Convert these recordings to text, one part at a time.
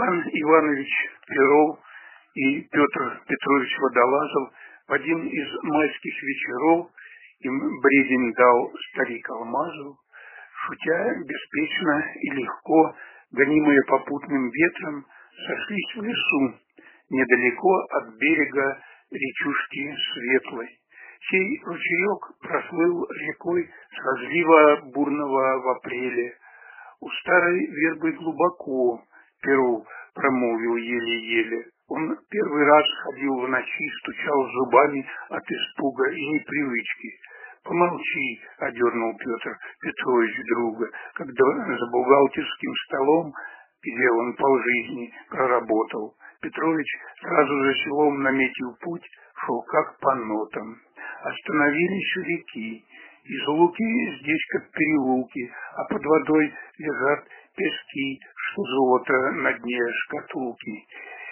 Иван Иванович Перов и Петр Петрович Водолазов в один из майских вечеров им бредень дал старик Алмазов, шутя беспечно и легко, гонимые попутным ветром, сошлись в лесу, недалеко от берега речушки Светлой. Сей ручеек прослыл рекой с разлива бурного в апреле. У старой вербы глубоко, Перов промолвил еле-еле. Он первый раз ходил в ночи, стучал зубами от испуга и непривычки. «Помолчи», — одернул Петр Петрович друга, когда за бухгалтерским столом, где он полжизни проработал, Петрович сразу за селом наметил путь, шел как по нотам. Остановились у реки. Из луки здесь как переулки, а под водой лежат пески, что золото на дне шкатулки.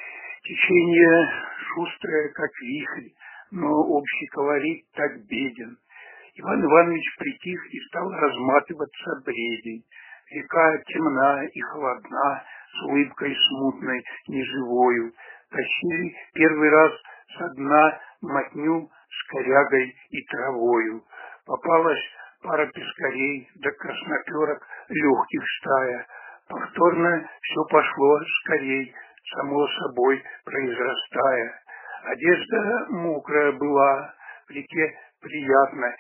Течение шустрое, как вихрь, но общий колорит так беден. Иван Иванович притих и стал разматываться бредень. Река темна и холодна, с улыбкой смутной, неживою. Тащили первый раз со дна мотню с корягой и травою. Попалась пара пескарей да красноперок легких стая. Повторно все пошло скорей, само собой произрастая. Одежда мокрая была, в реке приятно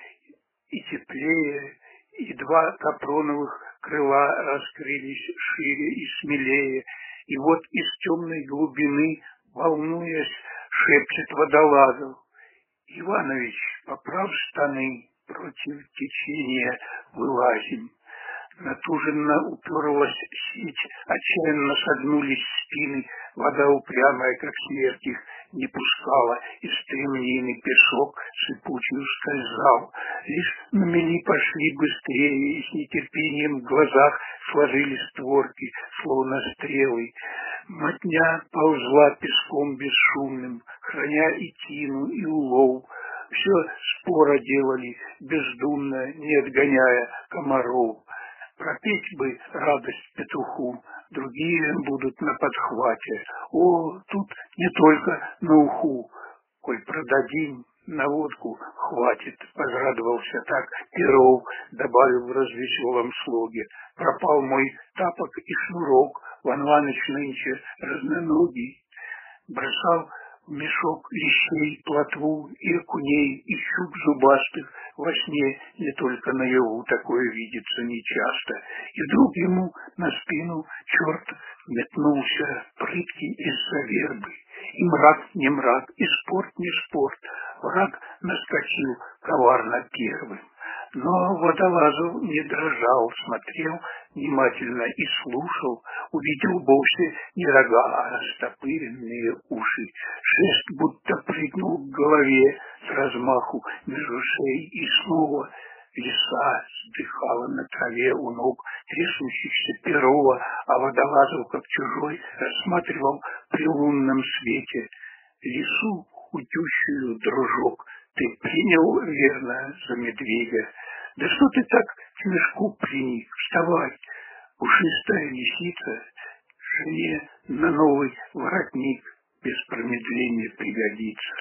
и теплее, и два капроновых крыла раскрылись шире и смелее, и вот из темной глубины, волнуясь, шепчет Водолазов: «Иванович, поправь штаны, против течения вылазим». Натуженно уперлась сеть, отчаянно согнулись спины, вода упрямая, как смерть, их не пускала, и стремнины песок сыпучий скользал. Лишь на мели пошли быстрее, и с нетерпением в глазах сложили створки, словно стрелы. Мотня ползла песком бесшумным, храня и тину, и улов. Все споро делали, бездумно, не отгоняя комаров. Пропеть бы радость петуху, другие будут на подхвате. О, тут не только на уху, коль продадим, на водку хватит, возрадовался так Перов, добавил в развеселом слоге. Пропал мой тапок и шнурок, Ван Иваныч нынче разноногий. Бросал в мешок лещей, плотву и окуней, и щук зубастых. Во сне не только наяву такое видится нечасто. И вдруг ему на спину черт метнулся, прыткий из-за вербы. И мрак не мрак, и спорт не спорт. Враг наскочил коварно первым. Но Водолазов не дрожал, смотрел внимательно и слушал, увидел вовсе не рога, а растопыренные уши. Шест будто прыгнул к голове с размаху между шеей, и снова лиса вздыхала на траве у ног трясущихся Перова, а Водолазов, как чужой, рассматривал при лунном свете лису худющую, дружок. Ты принял, верно, за медведя. Да что ты так к мешку приник? Вставай, пушистая лисица, жене на новый воротник без промедления пригодится.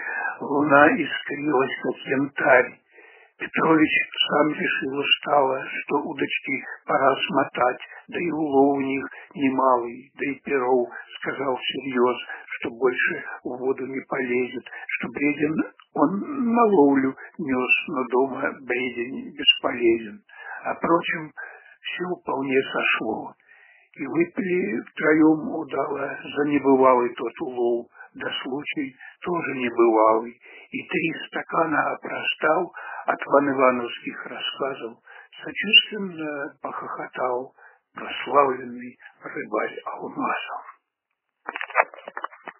Луна искрилась, как янтарь. Петрович сам решил устало, что удочки пора смотать, да и улов у них немалый, да и Перов сказал всерьез, что больше в воду не полезет, что бредень он на ловлю нес, но дома бредень бесполезен. А впрочем, все вполне сошло. И выпили втроем удало за небывалый тот улов, да случай тоже небывалый. И 3 стакана опростал от ван-ивановских рассказов, сочувственно похохотал прославленный рыбарь Алмазов.